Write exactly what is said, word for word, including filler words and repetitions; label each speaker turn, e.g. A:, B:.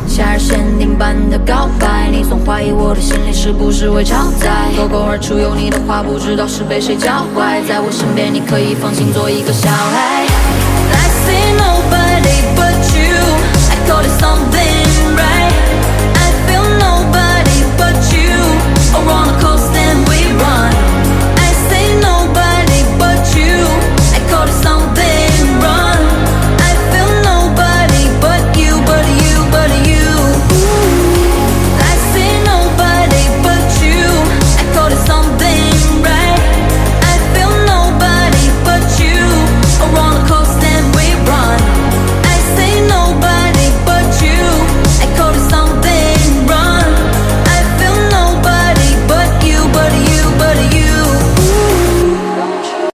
A: 夏日限定版的告白，你总怀疑我的心里是不是会超载，脱口而出有你的话，不知道是被谁教坏，在我身边你可以放心做一个小孩。